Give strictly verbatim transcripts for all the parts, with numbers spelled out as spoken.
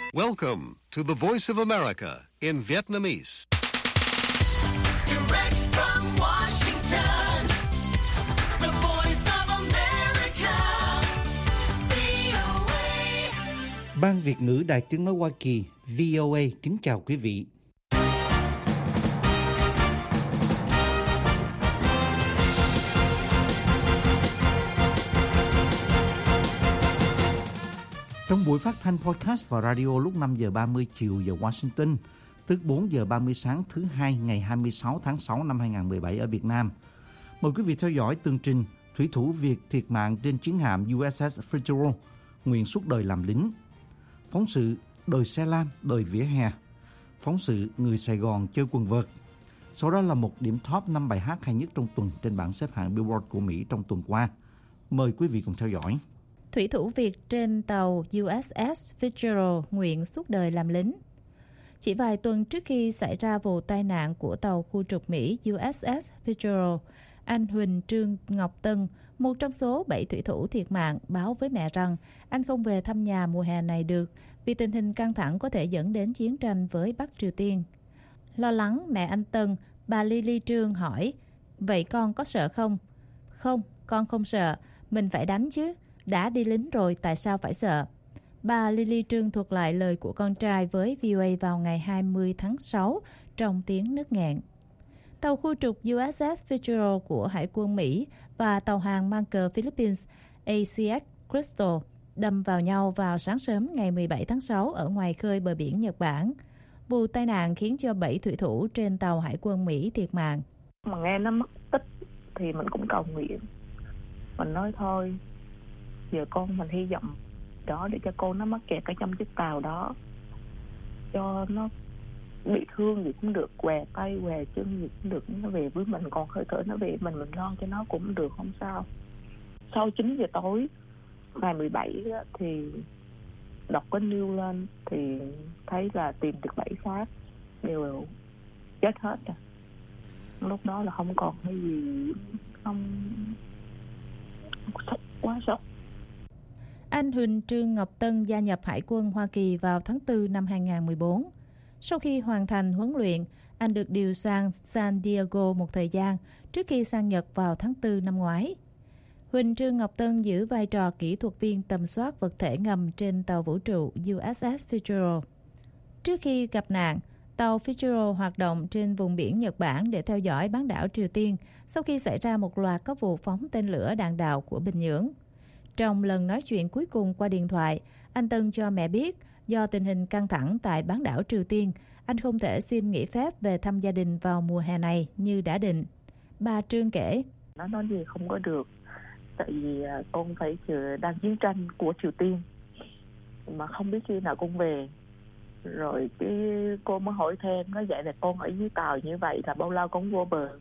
Welcome to the Voice of America in Vietnamese. Direct from Washington, the Voice of America, vê o a. Ban Việt ngữ Đài Tiếng nói Hoa Kỳ vê o a kính chào quý vị. Trong buổi phát thanh podcast và radio lúc năm giờ ba mươi chiều giờ Washington, tức bốn giờ ba mươi sáng thứ hai ngày hai mươi sáu tháng sáu năm hai nghìn không trăm mười bảy ở Việt Nam. Mời quý vị theo dõi tường trình thủy thủ Việt thiệt mạng trên chiến hạm u ét ét Fitzgerald, nguyện suốt đời làm lính. Phóng sự đời xe lam, đời vỉa hè. Phóng sự người Sài Gòn chơi quần vợt. Sau đó là một điểm top năm bài hát hay nhất trong tuần trên bảng xếp hạng Billboard của Mỹ trong tuần qua. Mời quý vị cùng theo dõi. Thủy thủ Việt trên tàu u ét ét Fitzgerald nguyện suốt đời làm lính. Chỉ vài tuần trước khi xảy ra vụ tai nạn của tàu khu trục Mỹ u ét ét Fitzgerald, anh Huỳnh Trương Ngọc Tân, một trong số bảy thủy thủ thiệt mạng, báo với mẹ rằng anh không về thăm nhà mùa hè này được vì tình hình căng thẳng có thể dẫn đến chiến tranh với Bắc Triều Tiên. Lo lắng, mẹ anh Tân, bà Lily Trương hỏi, vậy con có sợ không? Không, con không sợ, mình phải đánh chứ. Đã đi lính rồi tại sao phải sợ? Bà Lily Trương thuật lại lời của con trai với vê o a vào ngày hai mươi tháng sáu trong tiếng nức nghẹn. Tàu khu trục u ét ét Fitzgerald của Hải quân Mỹ và tàu hàng mang cờ Philippines a xê ích Crystal đâm vào nhau vào sáng sớm ngày mười bảy tháng sáu ở ngoài khơi bờ biển Nhật Bản. Vụ tai nạn khiến cho bảy thủy thủ trên tàu Hải quân Mỹ thiệt mạng. Mà nghe nó mất tích thì mình cũng cầu nguyện. Mình nói thôi, giờ con mình hy vọng đó để cho con nó mắc kẹt ở trong chiếc tàu đó, cho nó bị thương gì cũng được, què tay què chân gì cũng được, nó về với mình, còn hơi thở nó về mình mình lo cho nó cũng được, không sao. Sau chín giờ tối ngày mười bảy đó, thì đọc cái news lên thì thấy là tìm được bảy xác đều chết hết rồi. Lúc đó là không còn cái gì, không, sốc, quá sốc. Anh Huỳnh Trương Ngọc Tân gia nhập Hải quân Hoa Kỳ vào tháng tư năm hai nghìn không trăm mười bốn. Sau khi hoàn thành huấn luyện, anh được điều sang San Diego một thời gian trước khi sang Nhật vào tháng tư năm ngoái. Huỳnh Trương Ngọc Tân giữ vai trò kỹ thuật viên tầm soát vật thể ngầm trên tàu vũ trụ u ét ét Fitzgerald. Trước khi gặp nạn, tàu Fitzgerald hoạt động trên vùng biển Nhật Bản để theo dõi bán đảo Triều Tiên sau khi xảy ra một loạt các vụ phóng tên lửa đạn đạo của Bình Nhưỡng. Trong lần nói chuyện cuối cùng qua điện thoại, anh Tân cho mẹ biết do tình hình căng thẳng tại bán đảo Triều Tiên, anh không thể xin nghỉ phép về thăm gia đình vào mùa hè này như đã định. Bà Trương kể, Nó nói gì không có được, tại vì con phải chờ đang chiến tranh của Triều Tiên, mà không biết khi nào con về. Rồi cái cô mới hỏi thêm, nói vậy là con ở dưới tàu như vậy là bao lâu con vô bờ.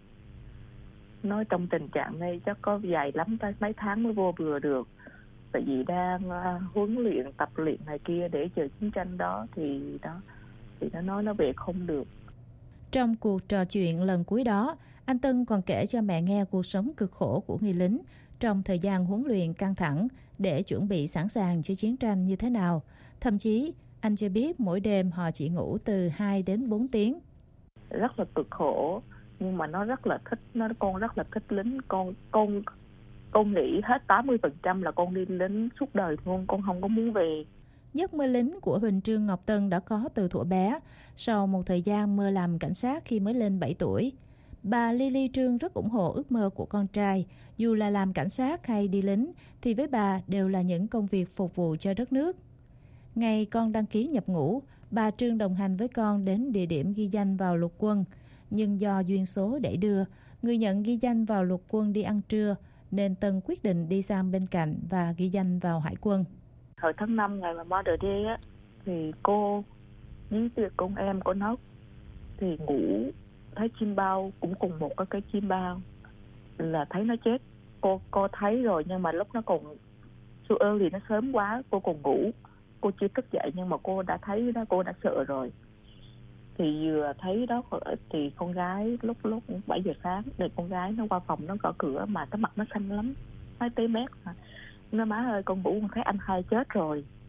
Nói trong tình trạng này chắc có dài lắm tới mấy tháng mới vô bờ được, tại vì đang uh, huấn luyện tập luyện này kia để chờ chiến tranh đó, thì đó thì nó nói nó về không được. Trong cuộc trò chuyện lần cuối đó, anh Tân còn kể cho mẹ nghe cuộc sống cực khổ của người lính trong thời gian huấn luyện căng thẳng để chuẩn bị sẵn sàng cho chiến tranh như thế nào. Thậm chí anh cho biết mỗi đêm họ chỉ ngủ từ hai đến bốn tiếng. Rất là cực khổ, nhưng mà nó rất là thích, nó con rất là thích lính. Con con con nghĩ hết tám mươi phần trăm là con đi lính suốt đời luôn, con không có muốn về. Giấc mơ lính của Huỳnh Trương Ngọc Tân đã có từ thuở bé, sau một thời gian mơ làm cảnh sát khi mới lên bảy tuổi. Bà Lily Trương rất ủng hộ ước mơ của con trai, dù là làm cảnh sát hay đi lính thì với bà đều là những công việc phục vụ cho đất nước. Ngày con đăng ký nhập ngũ, bà Trương đồng hành với con đến địa điểm ghi danh vào lục quân. Nhưng do duyên số đẩy đưa, người nhận ghi danh vào lục quân đi ăn trưa, nên Tân quyết định đi sang bên cạnh và ghi danh vào hải quân. Hồi tháng năm ngày mà Mother Day á, thì cô với con em của nó thì ngủ thấy chim bao, cũng cùng một cái, cái chim bao là thấy nó chết. Cô cô thấy rồi, nhưng mà lúc nó còn su ơ thì nó sớm quá, cô còn ngủ, cô chưa thức dậy, nhưng mà cô đã thấy đó, cô đã sợ rồi. Thì vừa thấy đó thì con gái lúc lúc bảy giờ sáng, để con gái nó qua phòng nó gõ cửa, mà cái mặt nó xanh lắm, hai tê mét mà. Nó má ơi con ngủ con thấy anh hai chết rồi.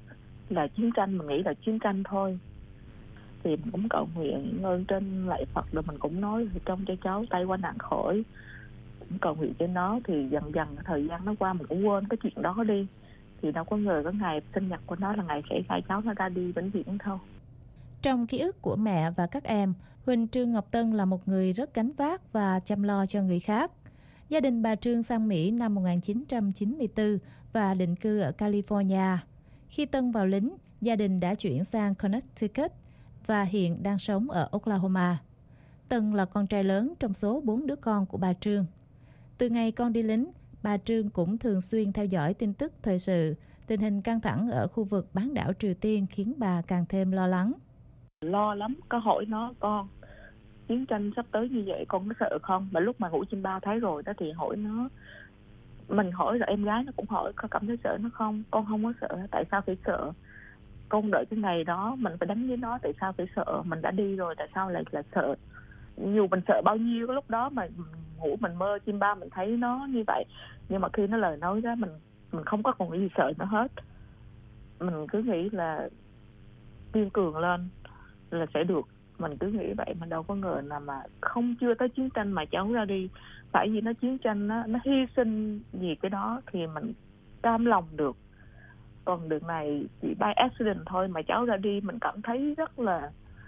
là chiến tranh, mình nghĩ là chiến tranh thôi. Thì mình cũng cầu nguyện ơn trên lạy Phật, rồi mình cũng nói trong cho cháu tay qua nạn khỏi, cũng cầu nguyện trên nó. Thì dần dần thời gian nó qua mình cũng quên cái chuyện đó đi. Thì đâu có ngờ cái ngày sinh nhật của nó là ngày khẽ khai cháu nó ra đi bệnh viện thôi. Trong ký ức của mẹ và các em, Huỳnh Trương Ngọc Tân là một người rất gánh vác và chăm lo cho người khác. Gia đình bà Trương sang Mỹ năm một nghìn chín trăm chín mươi tư và định cư ở California. Khi Tân vào lính, gia đình đã chuyển sang Connecticut và hiện đang sống ở Oklahoma. Tân là con trai lớn trong số bốn đứa con của bà Trương. Từ ngày con đi lính, bà Trương cũng thường xuyên theo dõi tin tức thời sự. Tình hình căng thẳng ở khu vực bán đảo Triều Tiên khiến bà càng thêm lo lắng. Lo lắm, có hỏi nó con chiến tranh sắp tới như vậy con có sợ không? Mà lúc mà ngủ trên ba thấy rồi đó thì hỏi nó, mình hỏi rồi em gái nó cũng hỏi có cảm thấy sợ nó không? Con không có sợ, tại sao phải sợ? Con đợi cái ngày đó mình phải đánh với nó, tại sao phải sợ? Mình đã đi rồi tại sao lại là sợ? Dù mình sợ bao nhiêu cái lúc đó mà ngủ mình mơ chim ba mình thấy nó như vậy, nhưng mà khi nó lời nói đó mình mình không có còn gì sợ nó hết. Mình cứ nghĩ là kiên cường lên là sẽ được, mình cứ nghĩ vậy. Mình đâu có ngờ là mà không chưa tới chiến tranh mà cháu ra đi. Tại vì nó chiến tranh nó nó hy sinh gì cái đó thì mình cam lòng được. Còn đường này chỉ by accident thôi mà cháu ra đi, mình cảm thấy rất là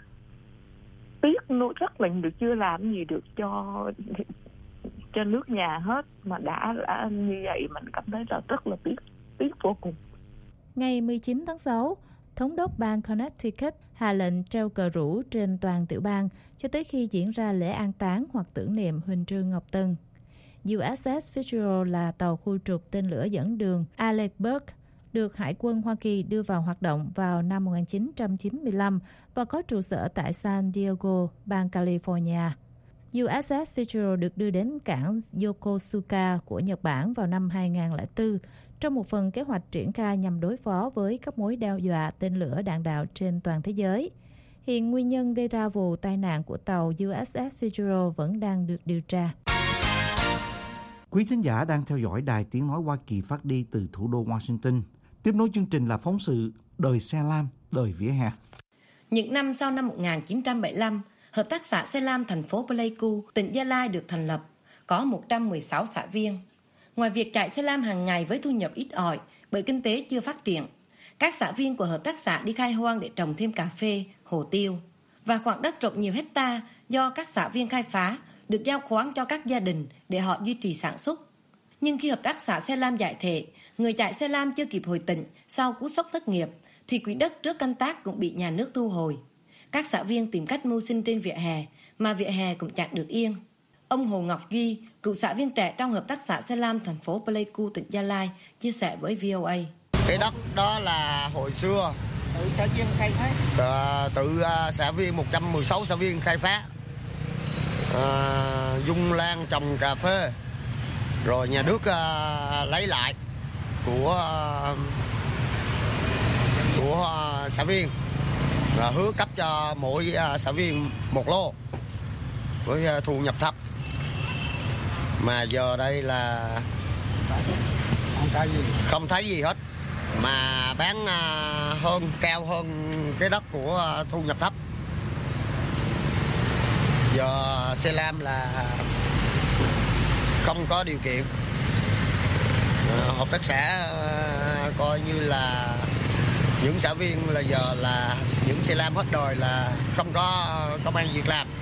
tiếc, rất là được chưa làm gì được cho cho nước nhà hết, mà đã đã như vậy mình cảm thấy là rất là tiếc tiếc vô cùng. Ngày mười chín tháng sáu, Thống đốc bang Connecticut hạ lệnh treo cờ rủ trên toàn tiểu bang cho tới khi diễn ra lễ an táng hoặc tưởng niệm Huỳnh Trương Ngọc Tân. u ét ét Fitzgerald là tàu khu trục tên lửa dẫn đường Alec được Hải quân Hoa Kỳ đưa vào hoạt động vào năm một nghìn chín trăm chín mươi lăm và có trụ sở tại San Diego, bang California. u ét ét Fitzgerald được đưa đến cảng Yokosuka của Nhật Bản vào năm hai nghìn không trăm lẻ bốn trong một phần kế hoạch triển khai nhằm đối phó với các mối đe dọa tên lửa đạn đạo trên toàn thế giới. Hiện nguyên nhân gây ra vụ tai nạn của tàu u ét ét Fitzgerald vẫn đang được điều tra. Quý thính giả đang theo dõi Đài Tiếng Nói Hoa Kỳ phát đi từ thủ đô Washington. Tiếp nối chương trình là phóng sự Đời xe lam, đời vỉa hè. Những năm sau năm một nghìn chín trăm bảy mươi lăm, Hợp tác xã xe lam thành phố Pleiku, tỉnh Gia Lai được thành lập, có một trăm mười sáu xã viên. Ngoài việc chạy xe lam hàng ngày với thu nhập ít ỏi bởi kinh tế chưa phát triển, các xã viên của hợp tác xã đi khai hoang để trồng thêm cà phê, hồ tiêu. Và khoảng đất rộng nhiều hecta do các xã viên khai phá được giao khoán cho các gia đình để họ duy trì sản xuất. Nhưng khi hợp tác xã xe lam giải thể, người chạy xe lam chưa kịp hồi tỉnh sau cú sốc thất nghiệp, thì quỹ đất trước canh tác cũng bị nhà nước thu hồi. Các xã viên tìm cách mưu sinh trên vỉa hè, mà vỉa hè cũng chẳng được yên. Ông Hồ Ngọc Duy, cựu xã viên trẻ trong hợp tác xã xe lam thành phố Pleiku, tỉnh Gia Lai, chia sẻ với vê o a. Cái đất đó là hồi xưa tự xã viên khai phá, à, tự uh, xã viên một trăm mười sáu xã viên khai phá, à, dung lan trồng cà phê, rồi nhà nước uh, lấy lại của uh, của uh, xã viên, là hứa cấp cho mỗi uh, xã viên một lô với uh, thu nhập thấp. Mà giờ đây là không thấy gì, không thấy gì hết, mà bán uh, hơn cao hơn cái đất của uh, thu nhập thấp. Giờ xe lam là không có điều kiện. Uh, hợp tác xã uh, coi như là những xã viên là giờ là những xe lam hết đời là không có công ăn việc làm.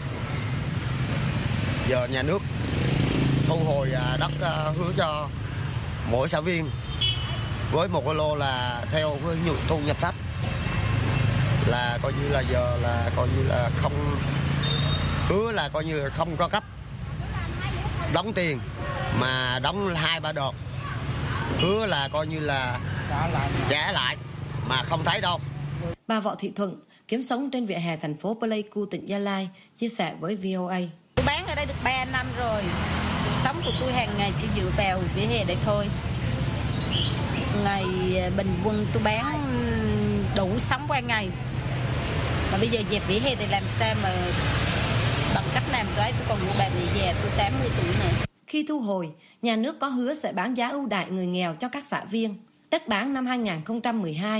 Giờ nhà nước thu hồi đất hứa cho mỗi xã viên với một cái lô là theo cái thu nhập thấp, là coi như là giờ là coi như là không, hứa là coi như là không có cấp đóng tiền, mà đóng hai ba đợt, hứa là coi như là trả lại mà không thấy đâu. Bà Võ Thị Thuận, kiếm sống trên vỉa hè thành phố Pleiku, tỉnh Gia Lai, chia sẻ với vê o a. Tôi bán ở đây được ba năm rồi. Cuộc sống của tôi hàng ngày chỉ dựa vào vỉa hè đây thôi. Ngày bình quân tôi bán đủ sống qua ngày. Mà bây giờ dẹp vỉa hè thì làm sao mà bằng cách làm cái tôi còn mua bà mẹ già, tôi tám mươi tuổi nữa. Khi thu hồi, nhà nước có hứa sẽ bán giá ưu đãi người nghèo cho các xã viên. Đất bán năm hai nghìn không trăm mười hai,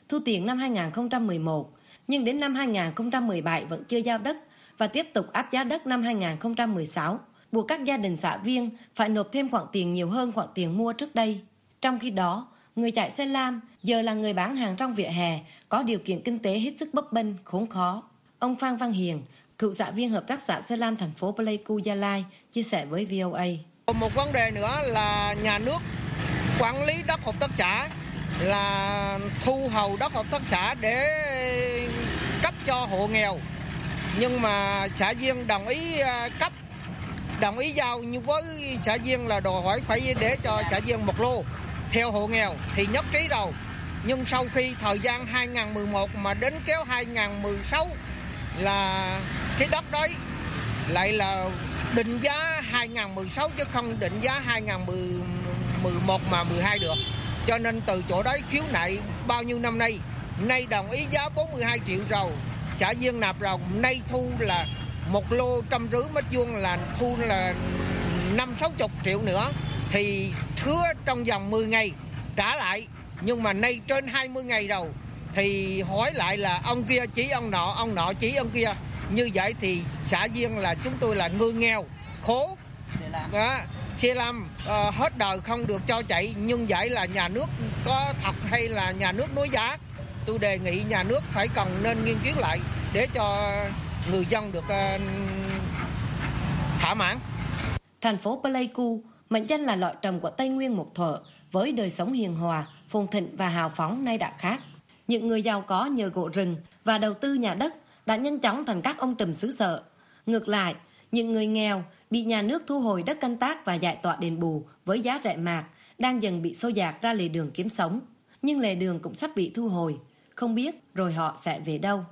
thu tiền năm hai nghìn không trăm mười một, nhưng đến năm hai nghìn không trăm mười bảy vẫn chưa giao đất và tiếp tục áp giá đất năm hai nghìn không trăm mười sáu, buộc các gia đình xã viên phải nộp thêm khoản tiền nhiều hơn khoản tiền mua trước đây. Trong khi đó, người chạy xe lam giờ là người bán hàng trong vỉa hè, có điều kiện kinh tế hết sức bấp bênh, khốn khó. Ông Phan Văn Hiền, cựu xã viên hợp tác xã xe lam thành phố Pleiku, Gia Lai, chia sẻ với vê o a. Một vấn đề nữa là nhà nước quản lý đất hợp tác xã là thu hồi đất hợp tác xã để cấp cho hộ nghèo. Nhưng mà xã viên đồng ý cấp, đồng ý giao, nhưng với xã viên là đòi hỏi phải để cho xã viên một lô theo hộ nghèo thì nhất trí rồi. Nhưng sau khi thời gian hai nghìn không trăm mười một mà đến kéo hai nghìn không trăm mười sáu là cái đất đấy lại là định giá hai nghìn không trăm mười sáu chứ không định giá hai nghìn không trăm mười một mà mười hai được. Cho nên từ chỗ đấy khiếu nại bao nhiêu năm nay, nay đồng ý giá bốn mươi hai triệu rồi, xã viên nạp rồi, nay thu là một lô trăm rưỡi mét vuông là thu là năm sáu chục triệu nữa, thì hứa trong vòng mười ngày trả lại, nhưng mà nay trên hai mươi ngày rồi thì hỏi lại là ông kia chỉ ông nọ, ông nọ chỉ ông kia. Như vậy thì xã viên là chúng tôi là người nghèo khổ đó, xe lam uh, hết đời không được cho chạy. Nhưng vậy là nhà nước có thật hay là nhà nước đối giá? Tôi đề nghị nhà nước phải cần nên nghiên cứu lại để cho người dân được uh, thỏa mãn. Thành phố Pleiku mệnh danh là loại trồng của Tây Nguyên một thuở, với đời sống hiền hòa, phồn thịnh và hào phóng nay đã khác. Những người giàu có nhờ gỗ rừng và đầu tư nhà đất đã nhanh chóng thành các ông trùm xứ sở. Ngược lại, những người nghèo bị nhà nước thu hồi đất canh tác và giải tỏa đền bù với giá rẻ mạt đang dần bị xô dạt ra lề đường kiếm sống. Nhưng lề đường cũng sắp bị thu hồi, không biết rồi họ sẽ về đâu.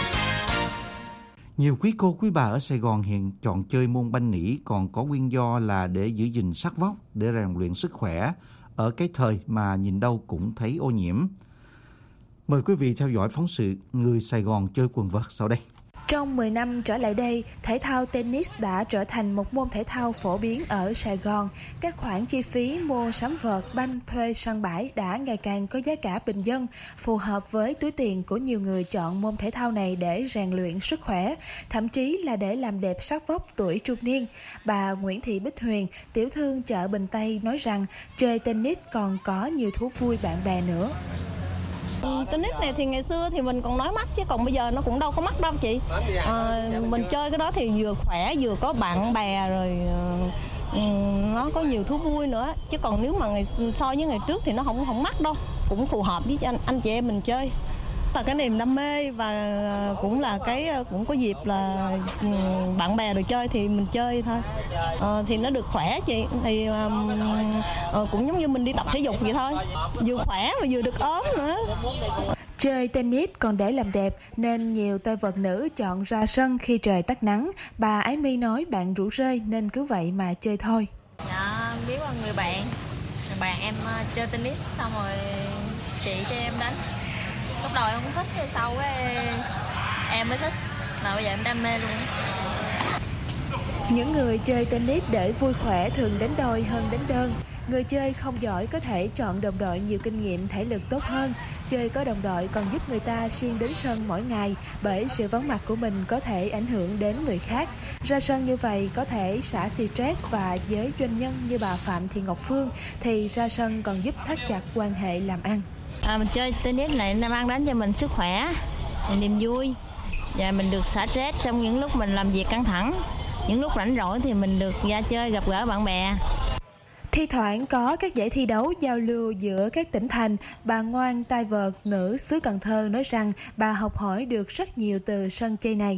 Nhiều quý cô quý bà ở Sài Gòn hiện chọn chơi môn banh nỉ còn có nguyên do là để giữ gìn sắc vóc, để rèn luyện sức khỏe ở cái thời mà nhìn đâu cũng thấy ô nhiễm. Mời quý vị theo dõi phóng sự Người Sài Gòn chơi quần vợt sau đây. Trong mười năm trở lại đây, thể thao tennis đã trở thành một môn thể thao phổ biến ở Sài Gòn. Các khoản chi phí mua sắm vợt, banh, thuê sân bãi đã ngày càng có giá cả bình dân, phù hợp với túi tiền của nhiều người chọn môn thể thao này để rèn luyện sức khỏe, thậm chí là để làm đẹp sắc vóc tuổi trung niên. Bà Nguyễn Thị Bích Huyền, tiểu thương chợ Bình Tây nói rằng chơi tennis còn có nhiều thú vui bạn bè nữa. Tennis này thì ngày xưa thì mình còn nói mắc, chứ còn bây giờ nó cũng đâu có mắc đâu chị. À, mình chơi cái đó thì vừa khỏe vừa có bạn bè rồi uh, nó có nhiều thú vui nữa. Chứ còn nếu mà ngày so với ngày trước thì nó không không mắc đâu, cũng phù hợp với anh anh chị em mình chơi. Là cái niềm đam mê và cũng là cái cũng có dịp là bạn bè được chơi thì mình chơi thôi. À, thì nó được khỏe chị, thì uh, cũng giống như mình đi tập thể dục vậy thôi, vừa khỏe mà vừa được ốm nữa. Chơi tennis còn để làm đẹp nên nhiều tay vợt nữ chọn ra sân khi trời tắt nắng. Bà Ái My nói bạn rủ rê nên cứ vậy mà chơi thôi. Dạ, biết là người bạn, người bạn em chơi tennis xong rồi chị cho em đánh. Lúc đầu em không thích, thì sau cái em mới thích, mà bây giờ em đam mê luôn. Những người chơi tennis để vui khỏe thường đánh đôi hơn đánh đơn. Người chơi không giỏi có thể chọn đồng đội nhiều kinh nghiệm, thể lực tốt hơn. Chơi có đồng đội còn giúp người ta siêng đến sân mỗi ngày, bởi sự vắng mặt của mình có thể ảnh hưởng đến người khác. Ra sân như vậy có thể xả stress, và với doanh nhân như bà Phạm Thị Ngọc Phương thì ra sân còn giúp thắt chặt quan hệ làm ăn. À, mình chơi tennis này nó mang đến cho mình sức khỏe, niềm vui, và mình được xả stress trong những lúc mình làm việc căng thẳng. Những lúc rảnh rỗi thì mình được ra chơi gặp gỡ bạn bè. Thi thoảng có các giải thi đấu giao lưu giữa các tỉnh thành. Bà Ngoan, tay vợt nữ xứ Cần Thơ nói rằng bà học hỏi được rất nhiều từ sân chơi này.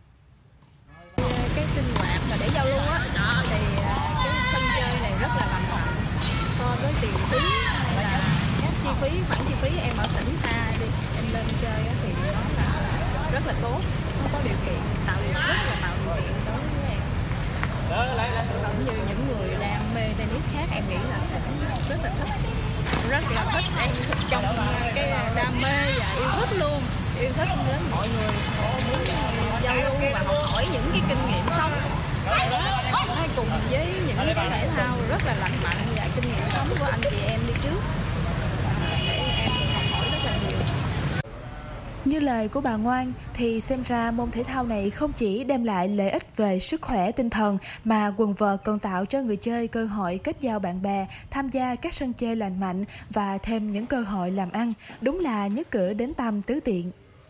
Cái sinh hoạt mà để giao lưu á, thì cái sân chơi này rất là lành mạnh so với tiền phí hay là các chi phí, khoản chi phí em ở tỉnh xa đi, em lên chơi á thì nó là rất là tốt, nó có điều kiện tạo điều rất là tạo điều kiện đối với em. Cũng như những người đam mê tennis khác em nghĩ là rất là thích, rất là thích em trong cái đam mê và yêu thích luôn, yêu thích đến mọi người muốn giao lưu và học hỏi những cái kinh nghiệm sống. Hay cùng với những cái thể thao rất là lành mạnh và kinh nghiệm sống của anh chị em đi trước để em học hỏi rất là nhiều. Như lời của bà Ngoan thì xem ra môn thể thao này không chỉ đem lại lợi ích về sức khỏe tinh thần mà quần vợt còn tạo cho người chơi cơ hội kết giao bạn bè, tham gia các sân chơi lành mạnh và thêm những cơ hội làm ăn. Đúng là nhất cử đến tam tứ tiện.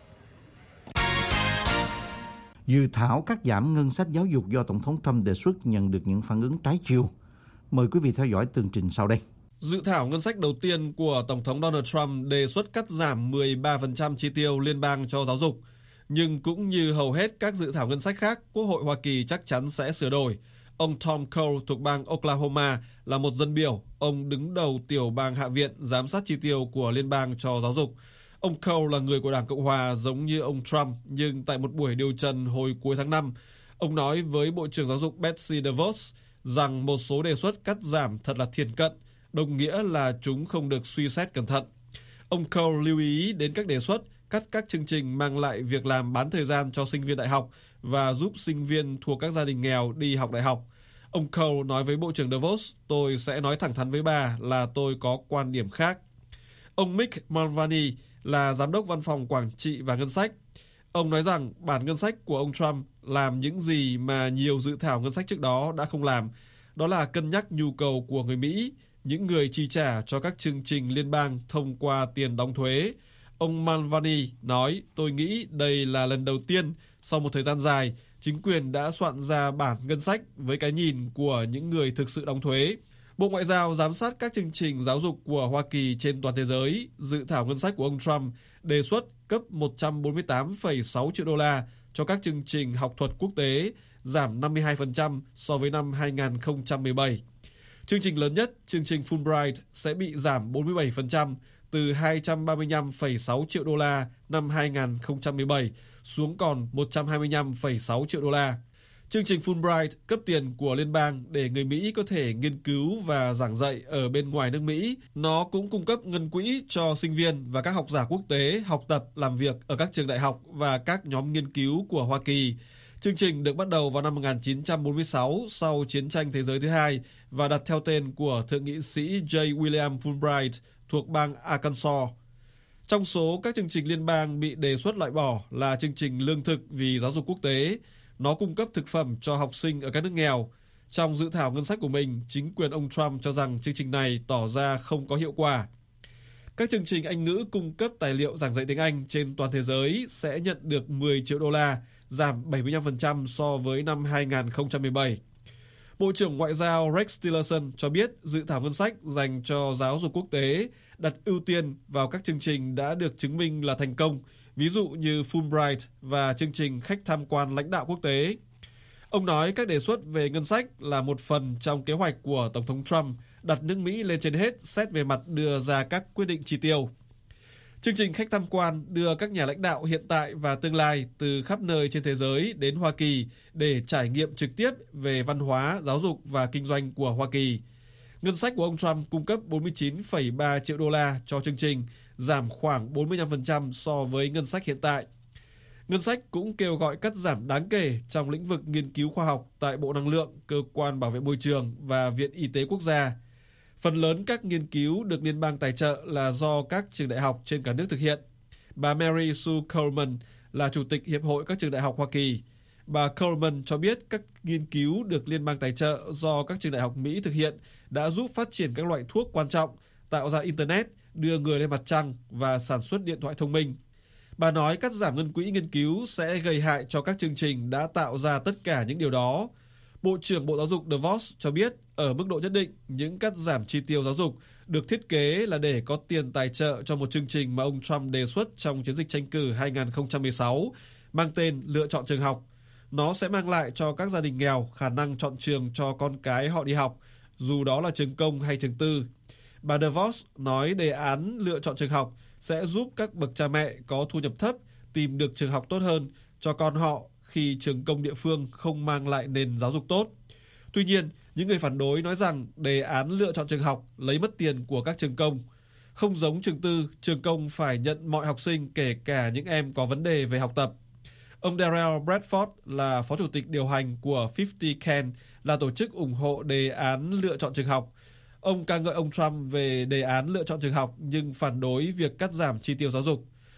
Dự thảo cắt giảm ngân sách giáo dục do Tổng thống Trump đề xuất nhận được những phản ứng trái chiều. Mời quý vị theo dõi tường trình sau đây. Dự thảo ngân sách đầu tiên của Tổng thống Donald Trump đề xuất cắt giảm mười ba phần trăm chi tiêu liên bang cho giáo dục. Nhưng cũng như hầu hết các dự thảo ngân sách khác, Quốc hội Hoa Kỳ chắc chắn sẽ sửa đổi. Ông Tom Cole thuộc bang Oklahoma là một dân biểu. Ông đứng đầu tiểu bang Hạ viện giám sát chi tiêu của liên bang cho giáo dục. Ông Cole là người của Đảng Cộng Hòa giống như ông Trump, nhưng tại một buổi điều trần hồi cuối tháng năm, ông nói với Bộ trưởng Giáo dục Betsy DeVos rằng một số đề xuất cắt giảm thật là thiển cận, đồng nghĩa là chúng không được suy xét cẩn thận. Ông Cole lưu ý đến các đề xuất cắt các chương trình mang lại việc làm bán thời gian cho sinh viên đại học và giúp sinh viên thuộc các gia đình nghèo đi học đại học. Ông Cole nói với Bộ trưởng DeVos, tôi sẽ nói thẳng thắn với bà là tôi có quan điểm khác. Ông Mick Mulvaney là giám đốc văn phòng quản trị và ngân sách. Ông nói rằng bản ngân sách của ông Trump làm những gì mà nhiều dự thảo ngân sách trước đó đã không làm. Đó là cân nhắc nhu cầu của người Mỹ, những người chi trả cho các chương trình liên bang thông qua tiền đóng thuế. Ông Mulvaney nói, tôi nghĩ đây là lần đầu tiên sau một thời gian dài, chính quyền đã soạn ra bản ngân sách với cái nhìn của những người thực sự đóng thuế. Bộ Ngoại giao giám sát các chương trình giáo dục của Hoa Kỳ trên toàn thế giới. Dự thảo ngân sách của ông Trump đề xuất cấp một trăm bốn mươi tám phẩy sáu triệu đô la cho các chương trình học thuật quốc tế, giảm năm mươi hai phần trăm so với năm hai không một bảy. Chương trình lớn nhất, chương trình Fulbright, sẽ bị giảm bốn mươi bảy phần trăm từ hai trăm ba mươi lăm phẩy sáu triệu đô la năm hai không một bảy xuống còn một trăm hai mươi lăm phẩy sáu triệu đô la. Chương trình Fulbright cấp tiền của liên bang để người Mỹ có thể nghiên cứu và giảng dạy ở bên ngoài nước Mỹ. Nó cũng cung cấp ngân quỹ cho sinh viên và các học giả quốc tế học tập, làm việc ở các trường đại học và các nhóm nghiên cứu của Hoa Kỳ. Chương trình được bắt đầu vào năm một nghìn chín trăm bốn mươi sáu sau Chiến tranh Thế giới thứ hai và đặt theo tên của Thượng nghị sĩ J. William Fulbright thuộc bang Arkansas. Trong số các chương trình liên bang bị đề xuất loại bỏ là chương trình lương thực vì giáo dục quốc tế. Nó cung cấp thực phẩm cho học sinh ở các nước nghèo. Trong dự thảo ngân sách của mình, chính quyền ông Trump cho rằng chương trình này tỏ ra không có hiệu quả. Các chương trình Anh ngữ cung cấp tài liệu giảng dạy tiếng Anh trên toàn thế giới sẽ nhận được mười triệu đô la, giảm bảy mươi lăm phần trăm so với năm hai không một bảy. Bộ trưởng Ngoại giao Rex Tillerson cho biết dự thảo ngân sách dành cho giáo dục quốc tế đặt ưu tiên vào các chương trình đã được chứng minh là thành công, ví dụ như Fulbright và chương trình khách tham quan lãnh đạo quốc tế. Ông nói các đề xuất về ngân sách là một phần trong kế hoạch của Tổng thống Trump đặt nước Mỹ lên trên hết xét về mặt đưa ra các quyết định chi tiêu. Chương trình khách tham quan đưa các nhà lãnh đạo hiện tại và tương lai từ khắp nơi trên thế giới đến Hoa Kỳ để trải nghiệm trực tiếp về văn hóa, giáo dục và kinh doanh của Hoa Kỳ. Ngân sách của ông Trump cung cấp bốn mươi chín phẩy ba triệu đô la cho chương trình, giảm khoảng bốn mươi lăm phần trăm so với ngân sách hiện tại. Ngân sách cũng kêu gọi cắt giảm đáng kể trong lĩnh vực nghiên cứu khoa học tại Bộ Năng lượng, Cơ quan Bảo vệ Môi trường và Viện Y tế Quốc gia. Phần lớn các nghiên cứu được liên bang tài trợ là do các trường đại học trên cả nước thực hiện. Bà Mary Sue Coleman là Chủ tịch Hiệp hội các trường đại học Hoa Kỳ. Bà Coleman cho biết các nghiên cứu được liên bang tài trợ do các trường đại học Mỹ thực hiện đã giúp phát triển các loại thuốc quan trọng, tạo ra Internet, đưa người lên mặt trăng và sản xuất điện thoại thông minh. Bà nói cắt giảm ngân quỹ nghiên cứu sẽ gây hại cho các chương trình đã tạo ra tất cả những điều đó. Bộ trưởng Bộ Giáo dục DeVos cho biết ở mức độ nhất định, những cắt giảm chi tiêu giáo dục được thiết kế là để có tiền tài trợ cho một chương trình mà ông Trump đề xuất trong chiến dịch tranh cử hai không một sáu, mang tên Lựa chọn trường học. Nó sẽ mang lại cho các gia đình nghèo khả năng chọn trường cho con cái họ đi học, dù đó là trường công hay trường tư. Bà DeVos nói đề án lựa chọn trường học sẽ giúp các bậc cha mẹ có thu nhập thấp tìm được trường học tốt hơn cho con họ khi trường công địa phương không mang lại nền giáo dục tốt. Tuy nhiên, những người phản đối nói rằng đề án lựa chọn trường học lấy mất tiền của các trường công. Không giống trường tư, trường công phải nhận mọi học sinh kể cả những em có vấn đề về học tập. Ông Darrell Bradford là phó chủ tịch điều hành của năm mươi Can, là tổ chức ủng hộ đề án lựa chọn trường học. Ông ca ngợi ông Trump về đề án lựa chọn trường học nhưng phản đối việc cắt giảm chi tiêu giáo dục.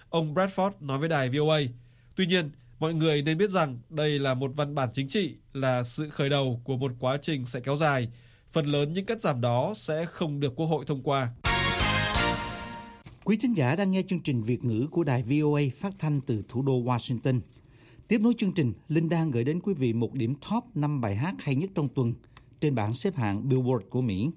Ông Bradford nói với đài vê o a. Tuy nhiên, mọi người nên biết rằng đây là một văn bản chính trị, là sự khởi đầu của một quá trình sẽ kéo dài. Phần lớn những cắt giảm đó sẽ không được Quốc hội thông qua. Quý thính giả đang nghe chương trình Việt ngữ của đài vê o a phát thanh từ thủ đô Washington. Tiếp nối chương trình, Linh đang gửi đến quý vị một điểm top năm bài hát hay nhất trong tuần trên bảng xếp hạng Billboard của Mỹ.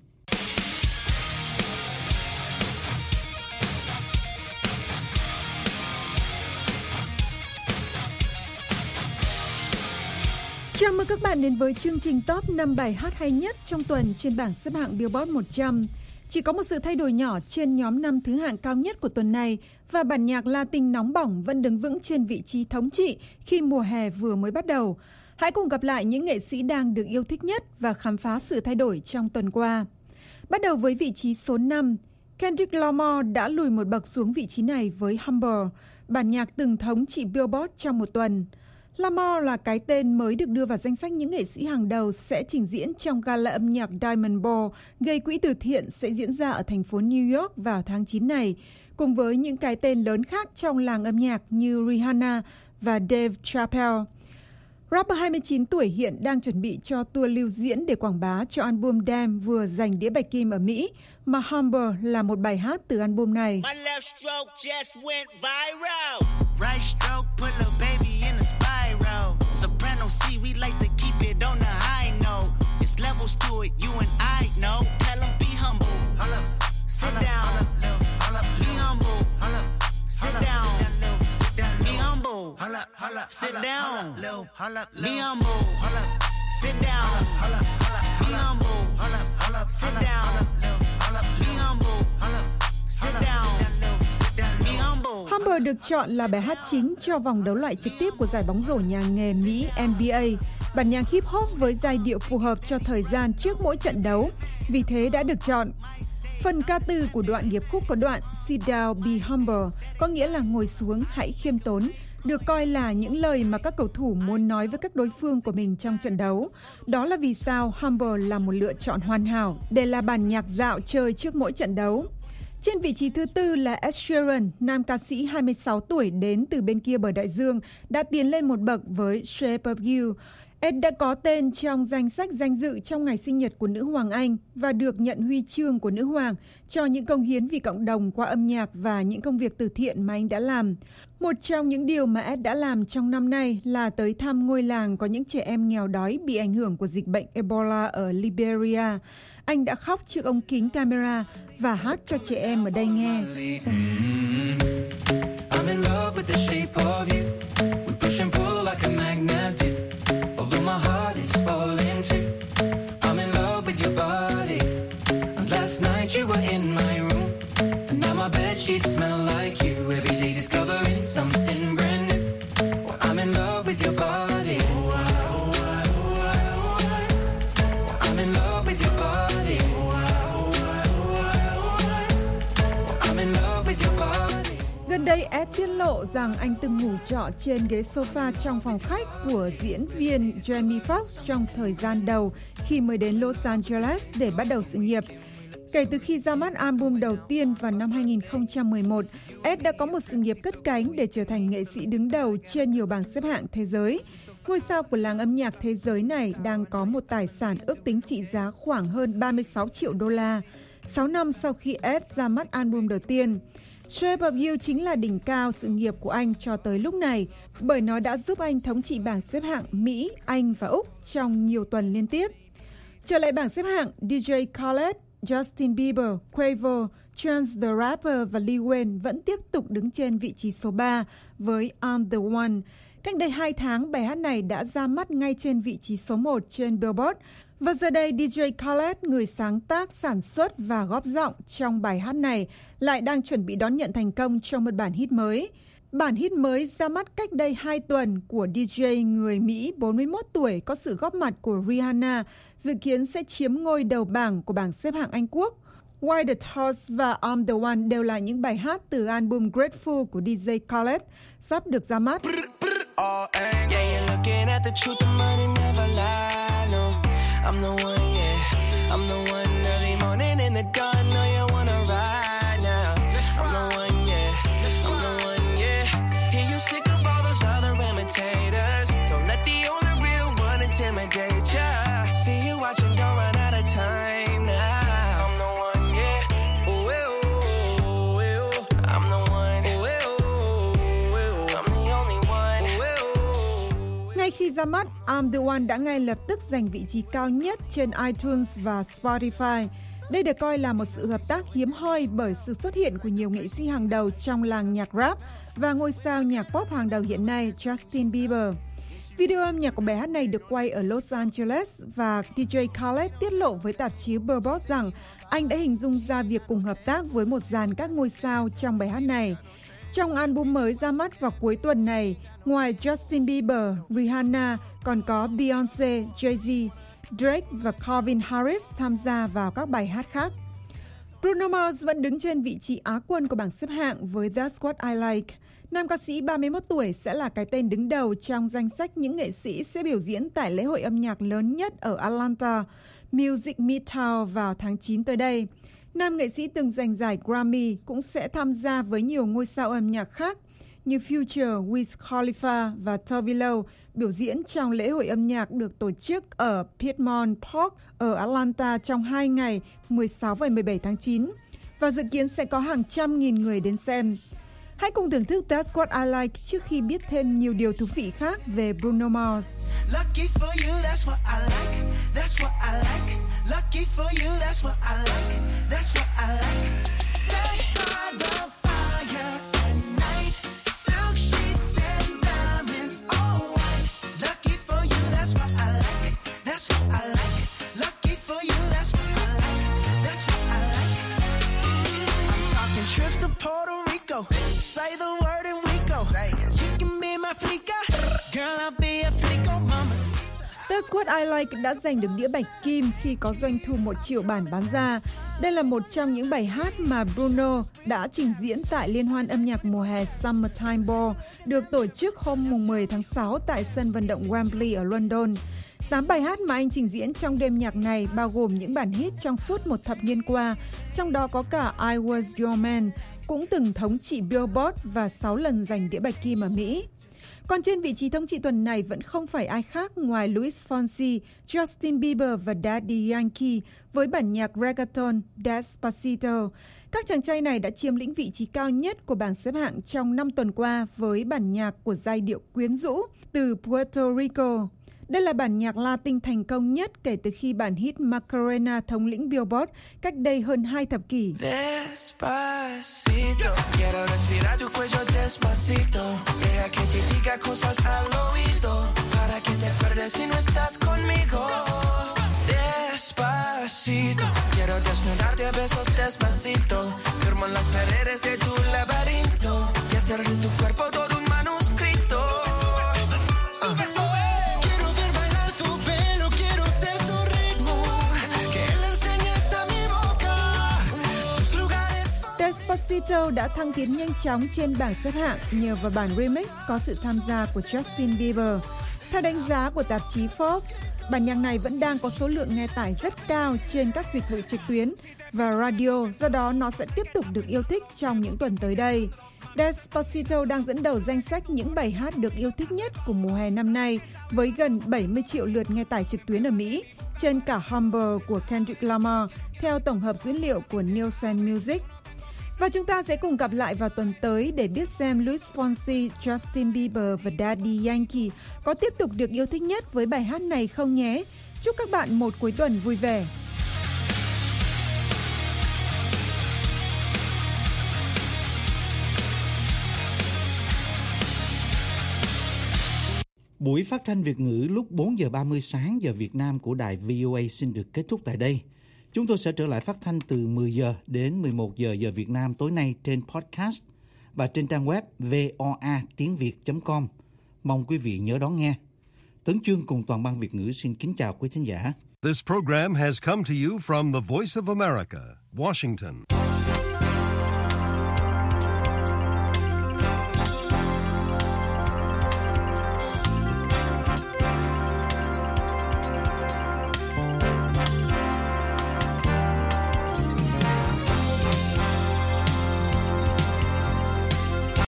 Chào mừng các bạn đến với chương trình top năm bài hát hay nhất trong tuần trên bảng xếp hạng Billboard một trăm. Chỉ có một sự thay đổi nhỏ trên nhóm năm thứ hạng cao nhất của tuần này và bản nhạc Latin nóng bỏng vẫn đứng vững trên vị trí thống trị khi mùa hè vừa mới bắt đầu. Hãy cùng gặp lại những nghệ sĩ đang được yêu thích nhất và khám phá sự thay đổi trong tuần qua. Bắt đầu với vị trí số năm, Kendrick Lamar đã lùi một bậc xuống vị trí này với Humble, bản nhạc từng thống trị Billboard trong một tuần. Lamar là cái tên mới được đưa vào danh sách những nghệ sĩ hàng đầu sẽ trình diễn trong gala âm nhạc Diamond Ball gây quỹ từ thiện sẽ diễn ra ở thành phố New York vào tháng chín này, cùng với những cái tên lớn khác trong làng âm nhạc như Rihanna và Dave Chappelle. Rapper hai mươi chín tuổi hiện đang chuẩn bị cho tour lưu diễn để quảng bá cho album Damn vừa giành đĩa bạch kim ở Mỹ, mà Humble là một bài hát từ album này. My left stroke just went viral. Right stroke put a baby in a spiral. Soprano C, we like to keep it on the high note. It's levels to it, you and I know. Tell them be humble. Hold up. Sit down. Be humble. Sit down. Be humble. Sit down. Be humble. Sit down. Be humble. Sit down. Be humble. Sit down. Be humble. Humble được chọn là bài hát chính cho vòng đấu loại trực tiếp của giải bóng rổ nhà nghề Mỹ N B A. Bản nhạc hip hop với giai điệu phù hợp cho thời gian trước mỗi trận đấu, vì thế đã được chọn. Phần ca từ của đoạn điệp khúc có đoạn Sit down, be humble, có nghĩa là ngồi xuống, hãy khiêm tốn, được coi là những lời mà các cầu thủ muốn nói với các đối phương của mình trong trận đấu. Đó là vì sao Humble là một lựa chọn hoàn hảo để là bản nhạc dạo chơi trước mỗi trận đấu. Trên vị trí thứ tư là Ed Sheeran, nam ca sĩ hai mươi sáu tuổi đến từ bên kia bờ đại dương, đã tiến lên một bậc với Shape of You. Ed đã có tên trong danh sách danh dự trong ngày sinh nhật của nữ hoàng Anh và được nhận huy chương của nữ hoàng cho những công hiến vì cộng đồng qua âm nhạc và những công việc từ thiện mà anh đã làm. Một trong những điều mà Ed đã làm trong năm nay là tới thăm ngôi làng có những trẻ em nghèo đói bị ảnh hưởng của dịch bệnh Ebola ở Liberia. Anh đã khóc trước ống kính camera và hát cho trẻ em ở đây nghe. I'm in love with the shape of you. We push and pull like a magnet do. Although my heart is falling too. I'm in love with your body. And last night you were in my room. And now my bedsheets smell like you. Every day discovering something brand new. Well, I'm in love with your body. Oh, I, oh, I, oh, I, oh, I. Well, I'm in love with your body. Oh, I, oh, I, oh, I, oh, I. Well, I'm in love with your body. Gần đây, Ed tiết lộ rằng anh từng ngủ trọ trên ghế sofa trong phòng khách của diễn viên Jamie Foxx trong thời gian đầu khi mới đến Los Angeles để bắt đầu sự nghiệp. Kể từ khi ra mắt album đầu tiên vào năm hai nghìn không trăm mười một, Ed đã có một sự nghiệp cất cánh để trở thành nghệ sĩ đứng đầu trên nhiều bảng xếp hạng thế giới. Ngôi sao của làng âm nhạc thế giới này đang có một tài sản ước tính trị giá khoảng hơn ba mươi sáu triệu đô la, sáu năm sau khi Ed ra mắt album đầu tiên. Shape of You chính là đỉnh cao sự nghiệp của anh cho tới lúc này, bởi nó đã giúp anh thống trị bảng xếp hạng Mỹ, Anh và Úc trong nhiều tuần liên tiếp. Trở lại bảng xếp hạng, D J Khaled, Justin Bieber, Quavo, Chance the Rapper và Lil Wayne vẫn tiếp tục đứng trên vị trí số ba với I'm the One. Cách đây hai tháng, bài hát này đã ra mắt ngay trên vị trí số một trên Billboard. Và giờ đây, D J Khaled, người sáng tác, sản xuất và góp giọng trong bài hát này, lại đang chuẩn bị đón nhận thành công trong một bản hit mới. Bản hit mới ra mắt cách đây hai tuần của D J người Mỹ bốn mươi mốt tuổi có sự góp mặt của Rihanna, dự kiến sẽ chiếm ngôi đầu bảng của bảng xếp hạng Anh Quốc. Why the Toss và I'm the One đều là những bài hát từ album Grateful của D J Khaled sắp được ra mắt. I'm the one, yeah. I'm the one early morning in the dawn. Know you wanna ride now. I'm the one, yeah. I'm the one, yeah. ra mắt, I'm the One đã ngay lập tức giành vị trí cao nhất trên iTunes và Spotify. Đây được coi là một sự hợp tác hiếm hoi bởi sự xuất hiện của nhiều nghệ sĩ hàng đầu trong làng nhạc rap và ngôi sao nhạc pop hàng đầu hiện nay Justin Bieber. Video âm nhạc của bài hát này được quay ở Los Angeles và đê gi Khaled tiết lộ với tạp chí Billboard rằng anh đã hình dung ra việc cùng hợp tác với một dàn các ngôi sao trong bài hát này. Trong album mới ra mắt vào cuối tuần này, ngoài Justin Bieber, Rihanna, còn có Beyoncé, Jay-Z, Drake và Calvin Harris tham gia vào các bài hát khác. Bruno Mars vẫn đứng trên vị trí Á quân của bảng xếp hạng với That's What I Like. Nam ca sĩ ba mươi mốt tuổi sẽ là cái tên đứng đầu trong danh sách những nghệ sĩ sẽ biểu diễn tại lễ hội âm nhạc lớn nhất ở Atlanta, Music Midtown vào tháng chín tới đây. Nam nghệ sĩ từng giành giải Grammy cũng sẽ tham gia với nhiều ngôi sao âm nhạc khác như Future, Wiz Khalifa và Tove Lo biểu diễn trong lễ hội âm nhạc được tổ chức ở Piedmont Park ở Atlanta trong hai ngày mười sáu và mười bảy tháng chín và dự kiến sẽ có hàng trăm nghìn người đến xem. Hãy cùng thưởng thức That's What I Like trước khi biết thêm nhiều điều thú vị khác về Bruno Mars. Lucky for you, that's what I like. That's what I like. Lucky for you, that's what I like. That's what I like. Sex by the fire at night. Silk sheets and diamonds, all white. Lucky for you, that's what I like. That's what I like. Lucky for you, that's what I like. That's what I like. I'm talking trips to Puerto Rico. Say the word and we go. You can be my flica. Girl, I'll be a flico, mama. That's What I Like đã giành được đĩa bạch kim khi có doanh thu một triệu bản bán ra. Đây là một trong những bài hát mà Bruno đã trình diễn tại Liên hoan âm nhạc mùa hè Summertime Ball được tổ chức hôm mười tháng sáu tại sân vận động Wembley ở London. Tám bài hát mà anh trình diễn trong đêm nhạc này bao gồm những bản hit trong suốt một thập niên qua, trong đó có cả I Was Your Man, cũng từng thống trị Billboard và sáu lần giành đĩa bạch kim ở Mỹ. Còn trên vị trí thống trị tuần này vẫn không phải ai khác ngoài Luis Fonsi, Justin Bieber và Daddy Yankee với bản nhạc reggaeton Despacito. Các chàng trai này đã chiếm lĩnh vị trí cao nhất của bảng xếp hạng trong năm tuần qua với bản nhạc của giai điệu quyến rũ từ Puerto Rico. Đây là bản nhạc Latin thành công nhất kể từ khi bản hit Macarena thống lĩnh Billboard cách đây hơn hai thập kỷ. Despacito, quiero respirar tu cuello despacito, deja que te diga cosas al oído, para que te acuerdes si no estás conmigo. Despacito, quiero desnudarte a besos despacito, firmo en las paredes de tu laberinto y hacer de tu cuerpo todo un manuscrito. Despacito đã thăng tiến nhanh chóng trên bảng xếp hạng nhờ vào bản remix có sự tham gia của Justin Bieber. Theo đánh giá của tạp chí Forbes, bản nhạc này vẫn đang có số lượng nghe tải rất cao trên các dịch vụ trực tuyến và radio, do đó nó sẽ tiếp tục được yêu thích trong những tuần tới đây. Despacito đang dẫn đầu danh sách những bài hát được yêu thích nhất của mùa hè năm nay với gần bảy mươi triệu lượt nghe tải trực tuyến ở Mỹ, trên cả Humble của Kendrick Lamar, theo tổng hợp dữ liệu của Nielsen Music. Và chúng ta sẽ cùng gặp lại vào tuần tới để biết xem Luis Fonsi, Justin Bieber và Daddy Yankee có tiếp tục được yêu thích nhất với bài hát này không nhé. Chúc các bạn một cuối tuần vui vẻ. Buổi phát thanh Việt ngữ lúc bốn giờ ba mươi sáng giờ Việt Nam của đài vê o a xin được kết thúc tại đây. Chúng tôi sẽ trở lại phát thanh từ mười giờ đến mười một giờ giờ Việt Nam tối nay trên podcast và trên trang web voa tiếng việt chấm com. Mong quý vị nhớ đón nghe. Tấn Chương cùng toàn ban Việt ngữ xin kính chào quý thính giả. This program has come to you from the Voice of America, Washington.